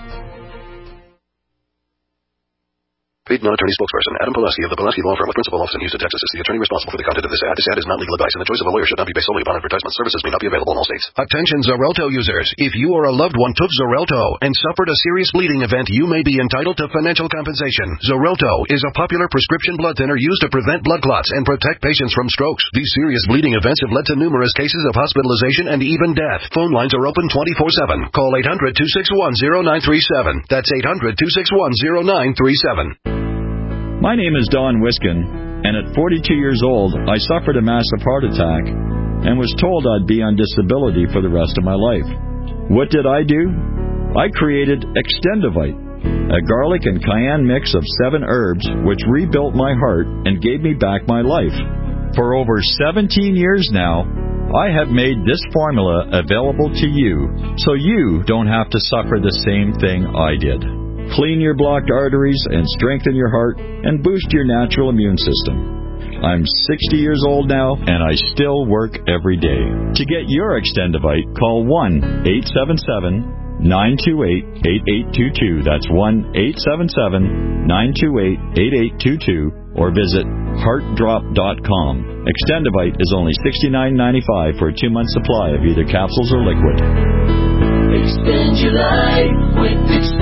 Paid non-attorney spokesperson Adam Pulaski of the Pulaski Law Firm with principal office in Houston, Texas is the attorney responsible for the content of this ad. This ad is not legal advice, and the choice of a lawyer should not be based solely upon advertisement. Services may not be available in all states. Attention Xarelto users. If you or a loved one took Xarelto and suffered a serious bleeding event, you may be entitled to financial compensation. Xarelto is a popular prescription blood thinner used to prevent blood clots and protect patients from strokes. These serious bleeding events have led to numerous cases of hospitalization and even death. Phone lines are open twenty-four seven. Call eight hundred, two six one, zero nine three seven. That's eight hundred, two six one, zero nine three seven. My name is Don Wiskin, and at forty-two years old, I suffered a massive heart attack and was told I'd be on disability for the rest of my life. What did I do? I created Extendivite, a garlic and cayenne mix of seven herbs which rebuilt my heart and gave me back my life. For over seventeen years now, I have made this formula available to you so you don't have to suffer the same thing I did. Clean your blocked arteries and strengthen your heart and boost your natural immune system. I'm sixty years old now, and I still work every day. To get your Extendivite, call one eight seven seven, nine two eight, eight eight two two. That's one eight seven seven, nine two eight, eight eight two two, or visit heart drop dot com. Extendivite is only sixty-nine ninety-five for a two-month supply of either capsules or liquid. Extend your life with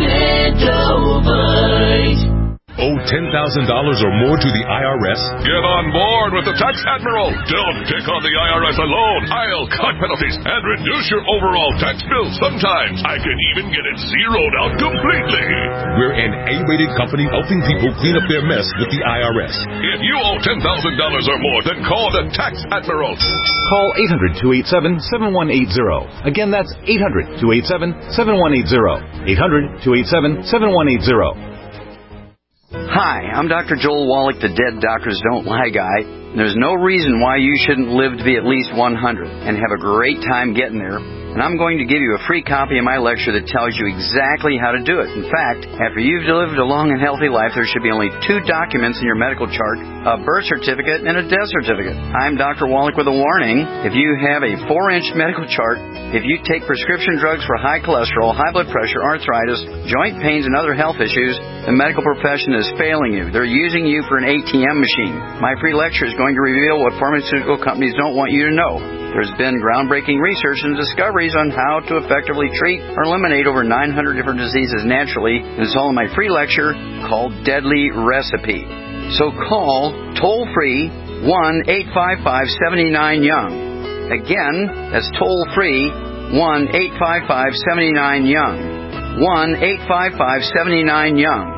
Extendivite. Owe ten thousand dollars or more to the I R S? Get on board with the Tax Admiral. Don't take on the I R S alone. I'll cut penalties and reduce your overall tax bill. Sometimes I can even get it zeroed out completely. We're an A-rated company helping people clean up their mess with the I R S. If you owe ten thousand dollars or more, then call the Tax Admiral. Call eight hundred, two eight seven, seven one eight zero. Again, that's eight hundred, two eight seven, seven one eight zero. eight hundred, two eight seven, seven one eight zero. Hi, I'm Doctor Joel Wallach, the Dead Doctors Don't Lie guy. There's no reason why you shouldn't live to be at least one hundred and have a great time getting there. And I'm going to give you a free copy of my lecture that tells you exactly how to do it. In fact, after you've lived a long and healthy life, there should be only two documents in your medical chart, a birth certificate and a death certificate. I'm Doctor Wallach with a warning. If you have a four-inch medical chart, if you take prescription drugs for high cholesterol, high blood pressure, arthritis, joint pains, and other health issues, the medical profession is failing you. They're using you for an A T M machine. My free lecture is going to reveal what pharmaceutical companies don't want you to know. There's been groundbreaking research and discoveries on how to effectively treat or eliminate over nine hundred different diseases naturally. And it's all in my free lecture called Deadly Recipe. So call toll-free one eight five five, seven nine, young. Again, that's toll-free one eight five five, seven nine, young. one eight five five, seven nine, young.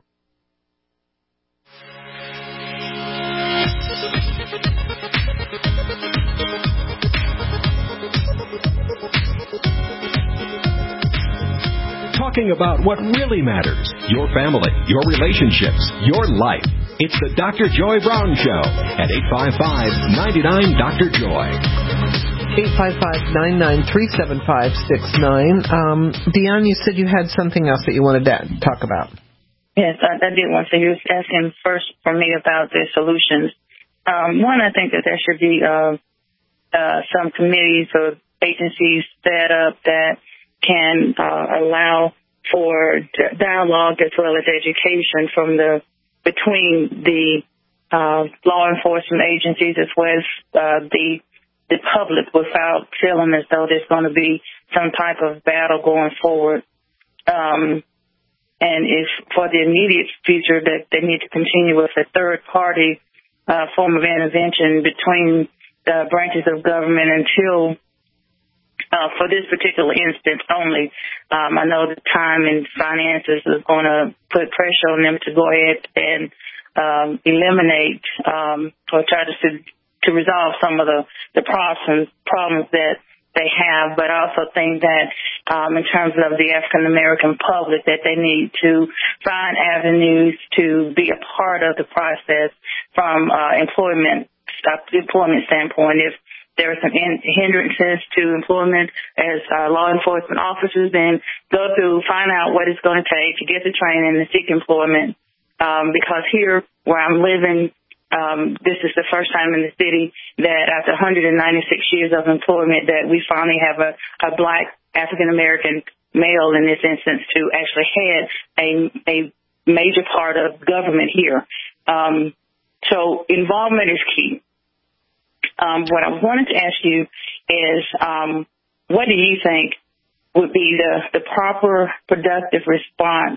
Talking about what really matters, your family, your relationships, your life. It's the Doctor Joy Brown Show at eight five five, nine nine, Doctor Joy. eight five five, nine nine three, seven five six nine. Um, Dion, you said you had something else that you wanted to talk about. Yes, I, I did want to. You was asking first for me about the solutions. Um, one, I think that there should be uh, uh, some committees or agencies set up that can uh, allow for dialogue as well as education from the between the uh, law enforcement agencies as well as uh, the the public, without feeling as though there's going to be some type of battle going forward. Um, and if for the immediate future that they need to continue with a third party uh, form of intervention between the branches of government until Uh, for this particular instance only. Um, I know the time and finances is going to put pressure on them to go ahead and um, eliminate um, or try to to resolve some of the, the problems, problems that they have, but I also think that um, in terms of the African American public, that they need to find avenues to be a part of the process from uh, employment uh, employment standpoint. If there are some in- hindrances to employment as uh, law enforcement officers, then go through, find out what it's going to take to get the training and seek employment. Um, because here where I'm living, Um, this is the first time in the city that after one hundred ninety-six years of employment that we finally have a, a black African-American male in this instance to actually head a, a major part of government here. Um, so involvement is key. Um, what I wanted to ask you is um, what do you think would be the, the proper productive response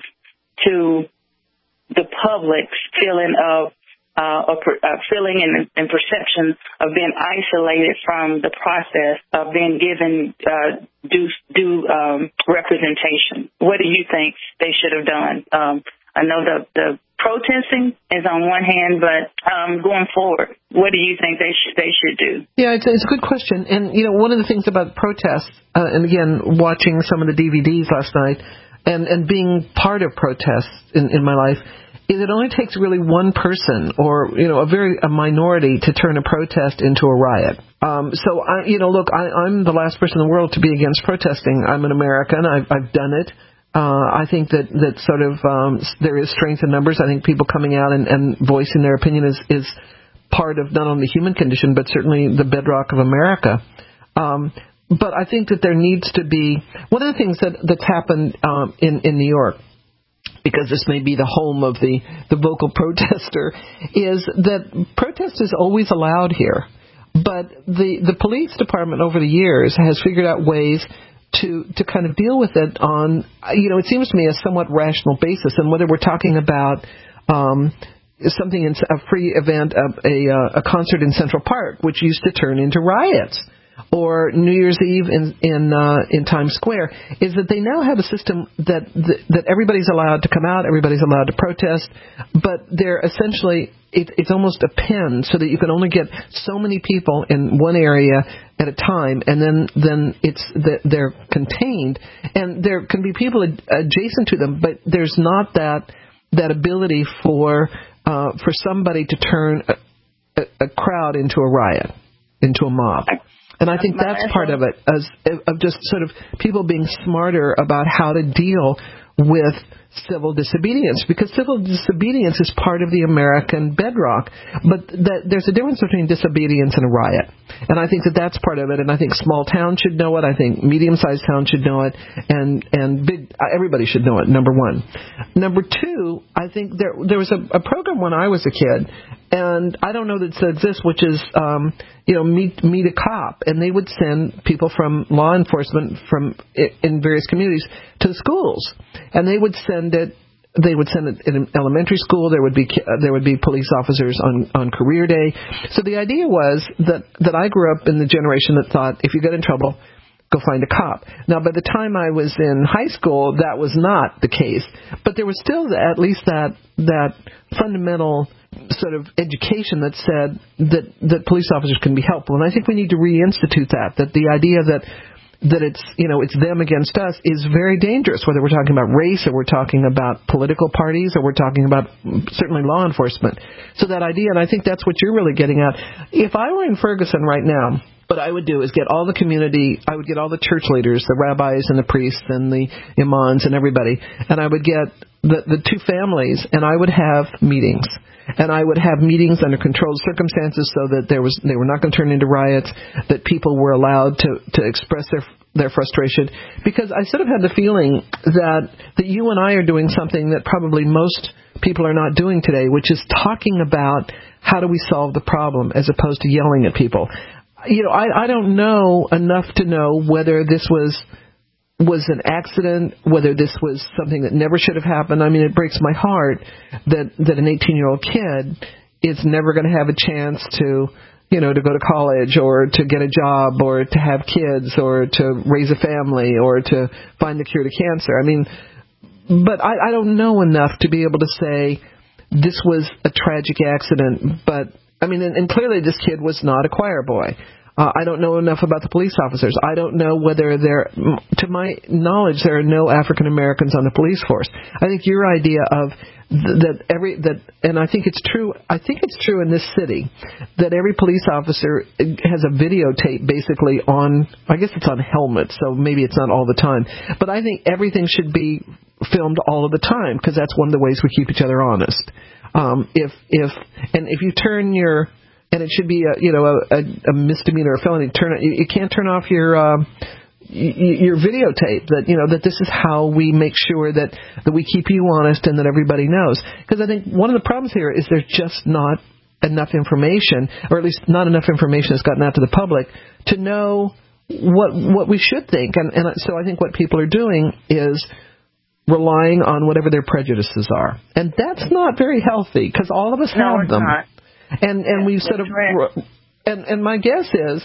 to the public's feeling of Uh, a, a feeling and, and perception of being isolated from the process of being given uh, due, due um, representation? What do you think they should have done? Um, I know the, the protesting is on one hand, but um, going forward, what do you think they should they should do? Yeah, it's, it's a good question. And, you know, one of the things about protests, uh, and again, watching some of the D V Ds last night and, and being part of protests in, in my life, is it only takes really one person or, you know, a very a minority to turn a protest into a riot. Um, so, I, you know, look, I, I'm the last person in the world to be against protesting. I'm an American. I've, I've done it. Uh, I think that, that sort of um, there is strength in numbers. I think people coming out and, and voicing their opinion is, is part of not only the human condition, but certainly the bedrock of America. Um, but I think that there needs to be one of the things that, that's happened um, in, in New York, because this may be the home of the, the vocal protester, is that protest is always allowed here. But the, the police department over the years has figured out ways to, to kind of deal with it on, you know, it seems to me a somewhat rational basis. And whether we're talking about um, something in a free event, of a, a concert in Central Park, which used to turn into riots, or New Year's Eve in in, uh, in Times Square, is that they now have a system that, that that everybody's allowed to come out, everybody's allowed to protest, but they're essentially, it, it's almost a pen so that you can only get so many people in one area at a time, and then then it's they're contained, and there can be people adjacent to them, but there's not that that ability for uh, for somebody to turn a, a, a crowd into a riot, into a mob. And I think that's part of it, as of just sort of people being smarter about how to deal with civil disobedience, because civil disobedience is part of the American bedrock. But that, there's a difference between disobedience and a riot. And I think that that's part of it. And I think small towns should know it. I think medium-sized towns should know it. And, and big, everybody should know it, number one. Number two, I think there, there was a, a program when I was a kid, and I don't know that it still exists, which is, um, you know, meet, meet a cop. And they would send people from law enforcement from in various communities to the schools. And they would send it, they would send it in elementary school. There would be, there would be police officers on, on career day. So the idea was that, that I grew up in the generation that thought, if you get in trouble, go find a cop. Now, by the time I was in high school, that was not the case. But there was still at least that, that fundamental sort of education that said that, that police officers can be helpful. And I think we need to reinstitute that, that the idea that that it's, you know, it's them against us is very dangerous, whether we're talking about race or we're talking about political parties or we're talking about certainly law enforcement. So that idea, and I think that's what you're really getting at. If I were in Ferguson right now, what I would do is get all the community, I would get all the church leaders, the rabbis and the priests and the imams and everybody, and I would get the, the two families, and I would have meetings. And I would have meetings under controlled circumstances so that there was they were not going to turn into riots, that people were allowed to, to express their their frustration. Because I sort of had the feeling that, that you and I are doing something that probably most people are not doing today, which is talking about how do we solve the problem as opposed to yelling at people. You know, I, I don't know enough to know whether this was was an accident, whether this was something that never should have happened. I mean, it breaks my heart that, that an eighteen-year-old kid is never going to have a chance to, you know, to go to college or to get a job or to have kids or to raise a family or to find the cure to cancer. I mean, but I, I don't know enough to be able to say this was a tragic accident, but I mean, and, and clearly this kid was not a choir boy. Uh, I don't know enough about the police officers. I don't know whether there, to my knowledge, there are no African Americans on the police force. I think your idea of th- that every that, and I think it's true. I think it's true in this city that every police officer has a videotape basically on. I guess it's on helmets, so maybe it's not all the time. But I think everything should be filmed all of the time because that's one of the ways we keep each other honest. Um, if if and if you turn your And it should be, a, you know, a, a, a misdemeanor or felony. Turn you, you can't turn off your uh, your videotape. That you know that this is how we make sure that, that we keep you honest and that everybody knows. Because I think one of the problems here is there's just not enough information, or at least not enough information has gotten out to the public to know what what we should think. And, and so I think what people are doing is relying on whatever their prejudices are, and that's not very healthy because all of us no, have it's them. Not. And and we've sort of, and and my guess is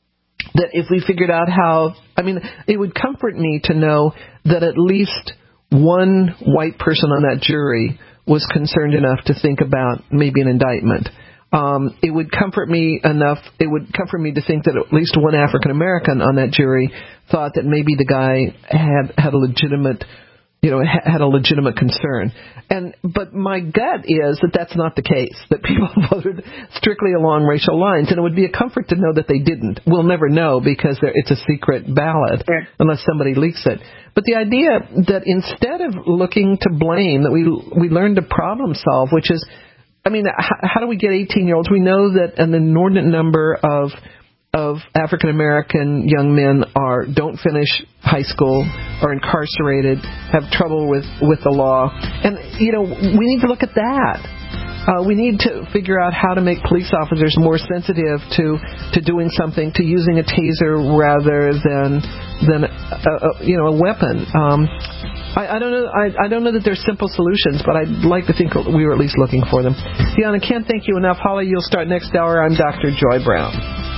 that if we figured out how, I mean, it would comfort me to know that at least one white person on that jury was concerned enough to think about maybe an indictment. Um, it would comfort me enough, it would comfort me to think that at least one African American on that jury thought that maybe the guy had, had a legitimate you know, had a legitimate concern. And but my gut is that that's not the case, that people voted strictly along racial lines. And it would be a comfort to know that they didn't. We'll never know because it's a secret ballot unless somebody leaks it. But the idea that instead of looking to blame, that we we learn to problem solve, which is, I mean, how, how do we get eighteen-year-olds? We know that an inordinate number of of African American young men are don't finish high school, are incarcerated, have trouble with, with the law. And, you know, we need to look at that. Uh, we need to figure out how to make police officers more sensitive to, to doing something, to using a taser rather than than a, a, you know a weapon. Um, I, I don't know. I, I don't know that there's simple solutions, but I'd like to think we were at least looking for them. Deanna, can't thank you enough. Holly, you'll start next hour. I'm Doctor Joy Brown.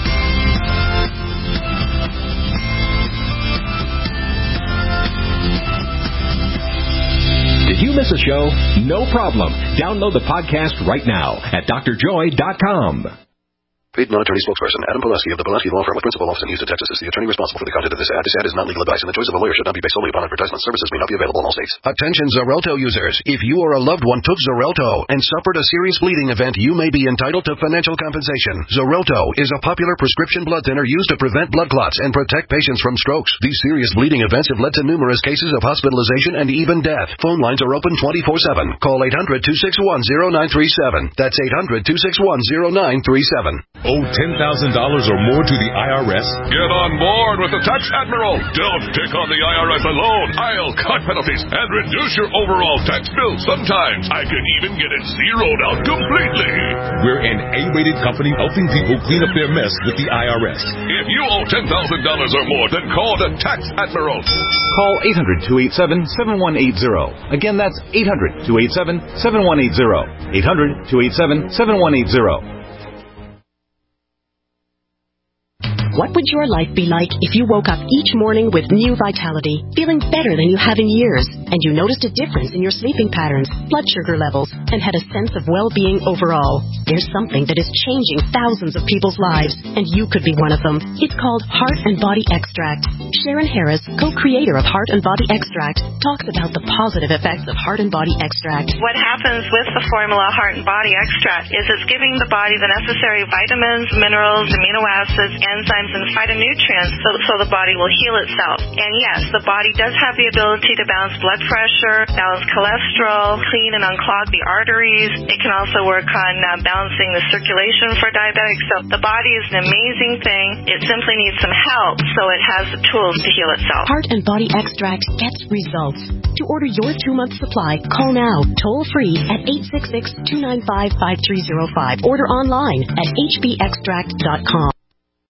Did you miss a show? No problem. Download the podcast right now at d r joy dot com. Paid non-attorney spokesperson Adam Pulaski of the Pulaski Law Firm with principal office in Houston, Texas is the attorney responsible for the content of this ad. This ad is not legal advice, and the choice of a lawyer should not be based solely upon advertisement. Services may not be available in all states. Attention Xarelto users. If you or a loved one took Xarelto and suffered a serious bleeding event, you may be entitled to financial compensation. Xarelto is a popular prescription blood thinner used to prevent blood clots and protect patients from strokes. These serious bleeding events have led to numerous cases of hospitalization and even death. Phone lines are open twenty-four seven. Call eight hundred, two six one, zero nine three seven. That's eight hundred, two six one, zero nine three seven. Owe ten thousand dollars or more to the I R S? Get on board with the Tax Admiral. Don't take on the I R S alone. I'll cut penalties and reduce your overall tax bill. Sometimes I can even get it zeroed out completely. We're an A-rated company helping people clean up their mess with the I R S. If you owe ten thousand dollars or more, then call the Tax Admiral. Call eight hundred, two eight seven, seven one eight zero. Again, that's eight hundred, two eight seven, seven one eight zero. eight hundred, two eight seven, seven one eight zero. What would your life be like if you woke up each morning with new vitality, feeling better than you have in years, and you noticed a difference in your sleeping patterns, blood sugar levels, and had a sense of well-being overall? There's something that is changing thousands of people's lives, and you could be one of them. It's called Heart and Body Extract. Sharon Harris, co-creator of Heart and Body Extract, talks about the positive effects of Heart and Body Extract. What happens with the formula Heart and Body Extract is it's giving the body the necessary vitamins, minerals, amino acids, enzymes, and phytonutrients so, so the body will heal itself. And yes, the body does have the ability to balance blood pressure, balance cholesterol, clean and unclog the arteries. It can also work on uh, balancing the circulation for diabetics. So the body is an amazing thing. It simply needs some help so it has the tools to heal itself. Heart and Body Extract gets results. To order your two-month supply, call now, toll-free at eight six six, two nine five, five three zero five. Order online at h b extract dot com.